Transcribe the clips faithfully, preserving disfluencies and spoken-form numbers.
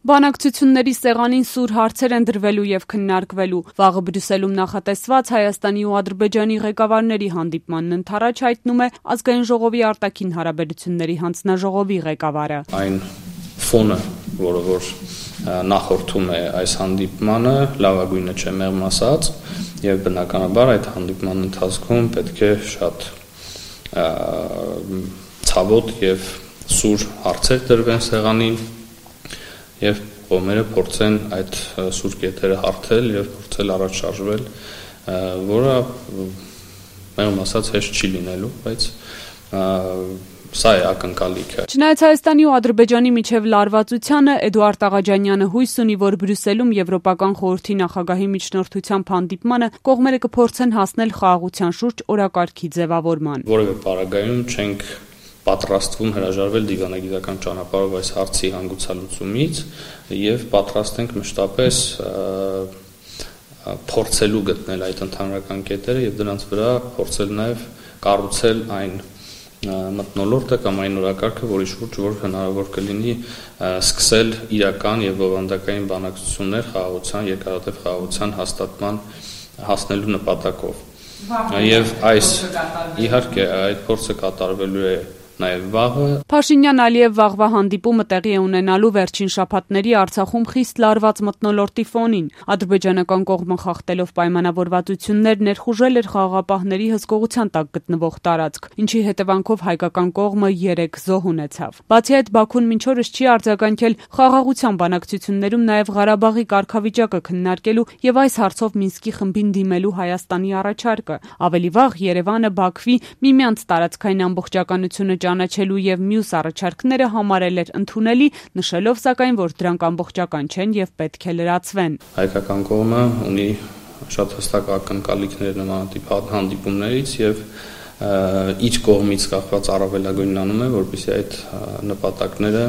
Բանակցությունների սեղանին սուր հարցեր են դրվելու եւ քննարկվելու։ Վաղը Բրյուսելում նախատեսված Հայաստանի ու Ադրբեջանի ղեկավարների հանդիպմանն ընդառաջ հայտնում է Ազգային ժողովի արտաքին հարաբերությունների հանձնաժողովի ղեկավարը։ Այն ֆոնը, որը որ նախորդում է այս հանդիպմանը, լավագույնը չէ մեղմ ասած, եւ բնականաբար այդ հանդիպման ընթացքում պետք է շատ ցավոտ եւ սուր հարցեր դրվեն սեղանին եւ կողմերը փորձեն այդ սուր կետերը հարթել եւ փորձել առաջ շարժվել, որը մեղմ ասած հեշտ չի լինելու, բայց սա է ակնկալիքը։ Չնայած Հայաստանի ու Ադրբեջանի միջև լարվածությանը, Էդուարդ Աղաջանյանը հույս ունի, որ Բրյուսելում Եվրոպական խորհրդի նախագահի միջնորդությամբ հանդիպմանը կողմերը կփորձեն հասնել խաղաղության շուրջ օրակարգի ձևավորման։ Որևէ պարագայում չենք պատրաստվում հրաժարվել դիվանագիտական ճանապարհով այս հարցի հանգուցալուծումից եւ պատրաստ ենք մշտապես փորձելու գտնել այդ ընդհանրական կետերը եւ դրանց վրա փորձել նաեւ կառուցել այն մթնոլորտը կամ այն օրակարգը, որի շուրջ որ հնարավոր կլինի սկսել իրական եւ բովանդակային բանակցություններ խաղաղության, երկարատև խաղաղության հաստատման հասնելու նպատակով։ Եվ այս իհարկե այդ փորձը կատարվելու է նաև վաղը։ Փաշինյան-Ալիև վաղվա հանդիպումը տեղի է ունենալու վերջին շաբաթների Արցախում խիստ լարված մթնոլորտի ֆոնին։ Ադրբեջանական կողմը խախտելով պայմանավորվածություններ ներխուժել էր խաղաղապահների հսկողության տակ գտնվող տարածք, ինչի հետևանքով հայկական կողմը երեք զոհ ունեցավ։ Բացի այդ, Բաքուն մինչ օրս չի արձագանքել խաղաղության բանակցություններում նաև Ղարաբաղի կարգավիճակը քննարկելու եւ այս հարցով Մինսկի խմբին դիմելու Հայաստանի առաջարկը։ Ավելի վաղ Երևանը Բաքվի միմյանց տարածքային ամբողջականությունը ճանաչելու եւ մյուս առաջարկները համարել էր ընդունելի, նշելով սակայն, որ դրանք ամբողջական չեն եւ պետք է լրացվեն։ Հայկական կողմը ունի շատ հստակ ակնկալիքներ նմանատիպ հանդիպումներից եւ իր կողմից կախված առավելագույնն անում է, որպեսզի այդ նպատակները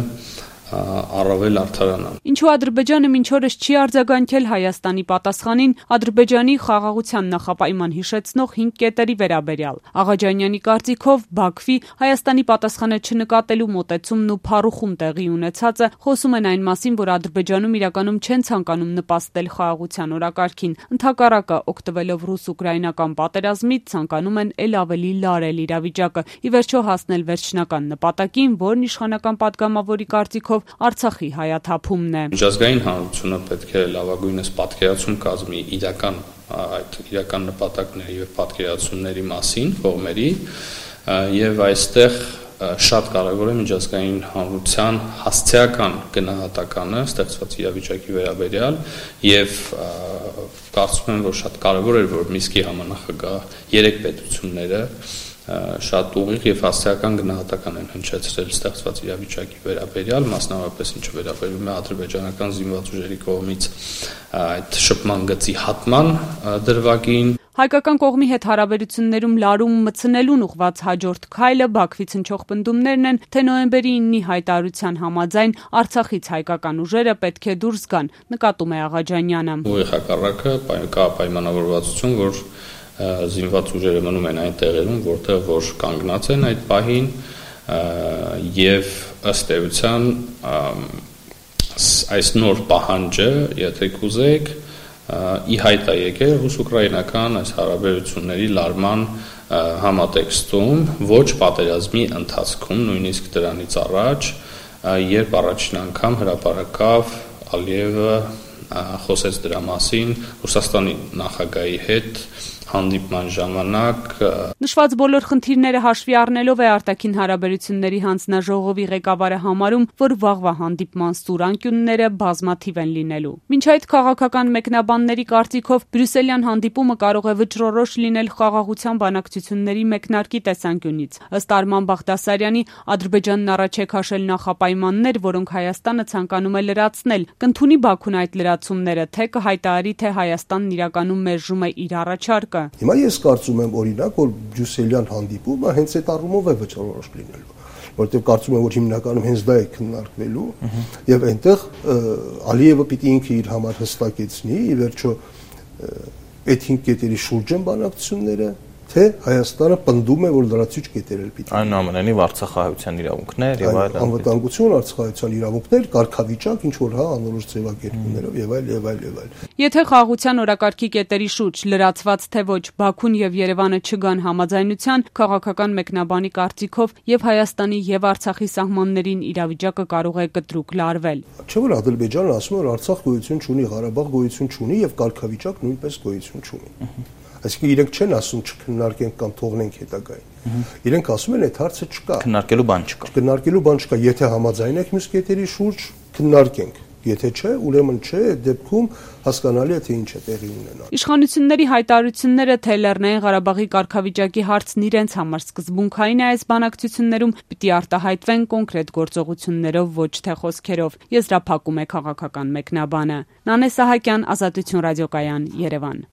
առավել արդարանան։ Ինչու Ադրբեջանը մինչ օրս չի արձագանքել Հայաստանի պատասխանին Ադրբեջանի խաղաղության նախապայման հիշեցնող հինգ կետերի վերաբերյալ։ Աղաջանյանի կարծիքով Բաքվի Հայաստանի պատասխանը չնկատելու մոտեցումն ու փառուխում տեղի ունեցածը խոսում են այն մասին, որ Ադրբեջանում իրականում չեն ցանկանում նպաստել խաղաղության օրակարգին, ընդհակառակը օգտվելով ռուս-ուկրաինական պատերազմից ցանկանում են ել ավելի լարել իրավիճակը, ի վերջո հասնել վերջնական նպատակին, որն իշխանական падգամավորի կարծիքով Արցախի հայաթափումն է։ Միջազգային հանրությունը պետք է լավագույնս պատկերացում կազմի իրական այդ իրական նպատակների եւ պատկերացումների մասին կողմերի եւ այստեղ շատ կարևոր է միջազգային հանրության հասցեական գնահատականը ստեղծված իրավիճակի վերաբերյալ եւ կարծում եմ, որ շատ կարևոր է, որ Մինսկի համանախագահ երեք պետությունները շատ ուղիղ եւ հասցեական գնահատական են հնչեցրել ստեղծված իրավիճակի վերաբերյալ, մասնավորապես ինչը վերաբերում է ադրբեջանական զինված ուժերի կողմից այդ շփման գծի հատման դրվագին։ Հայկական կողմի հետ հարաբերություններում լարում մտցնելուն ուղղված հաջորդ քայլը Բաքվից հնչող պնդումներն են, թե նոյեմբերի իննի հայտարարության համաձայն Արցախից հայկական ուժերը պետք է դուրս գան, նկատում է Աղաջանյանը։ Ուղիղ հակառակը կա պայմանավորվածություն, որ զինված ուժերը մնում են այն տեղերում, որտեղ որ կանգնած են այդ պահին եւ ըստ էության այս նոր պահանջը, եթե կուզեք, ի հայտ է եկել ռուս-ուկրաինական այս հարաբերությունների լարման համատեքստում, ոչ պատերազմի ընթացքում, նույնիսկ դրանից առաջ, երբ առաջին անգամ հրապարակավ Ալիևը խոսեց դրա մասին Ռուսաստանի նախագահի հետ հանդիպման ժամանակ։ Նշված բոլոր խնդիրները հաշվի առնելով է արտաքին հարաբերությունների հանձնաժողովի ղեկավարը համարում, որ վաղվա հանդիպման սուր անկյունները բազմաթիվ են լինելու։ Մինչ այդ քաղաքական մեկնաբանների կարծիքով Բրյուսելյան հանդիպումը կարող է վճռորոշ լինել խաղաղության բանակցությունների մեկնարկի տեսանկյունից։ Ըստ Արման Բաղդասարյանի, Ադրբեջանն առաջ է քաշել նախապայմաններ, որոնք Հայաստանը ցանկանում է լրացնել։ Կընդունի Բաքուն այդ լրացումները, թե կհայտարարի, թե Հայաստանն իրականում մերժում է իր առաջարկը։ Հիմա ես կարծում եմ օրինակ, որ Բրյուսելյան հանդիպումը հենց այդ առումով է վճռորոշ լինելու, որովհետև կարծում եմ, որ հիմնականում հենց դա է քննարկվելու եւ այնտեղ Ալիևը պիտի ինքը իր համար հստակեցնի, ի վերջո այդ հինգ կետերի շուրջ են բանակցությունները թե Հայաստանը պնդում է, որ լրացուցիչ կետերել պիտի։ Այնուամենայնիվ Արցախահայության իրավունքներ եւ այլն։ Անվտանգություն, Արցախահայության իրավունքներ, կարգավիճակ, ինչ որ հա անորոշ ձևակերպումներով եւ այլ եւ այլ եւ այլ։ Եթե խաղաղության օրակարգի կետերի շուրջ լրացված թե ոչ Բաքուն եւ Երևանը չգան համաձայնության, քաղաքական մեկնաբանի կարծիքով եւ Հայաստանի եւ Արցախի սահմաններին իրավիճակը կարող է կտրուկ լարվել։ Չէ՞ որ Ադրբեջանը ասում է, որ Արցախ գոյություն չունի, Ղարաբաղ գոյություն չունի եւ կարգավիճակ նույնպես գոյություն չունի։ Այսինքն իրենք չեն ասում չքննարկենք կամ թողնենք հետագային։ Իրենք ասում են այդ հարցը չկա։ Քննարկելու բան չկա։ Քննարկելու բան չկա, եթե համաձայն եք մյուս կետերի շուրջ, քննարկենք։ Եթե չէ, ուրեմն չէ, այդ դեպքում հասկանալի է թե ինչ է տեղի ունենա։ Իշխանությունների հայտարարությունները, թե Լեռնային Ղարաբաղի կարգավիճակի հարցն իրենց համար սկզբունքային է այս բանակցություններում, պիտի արտահայտվեն կոնկրետ գործողություններով, ոչ թե խոսքերով, եզրափակում է քաղաքական մեկնաբանը։ Նանե Սահակյան, Ազատություն ռադիոկայան, Երևան։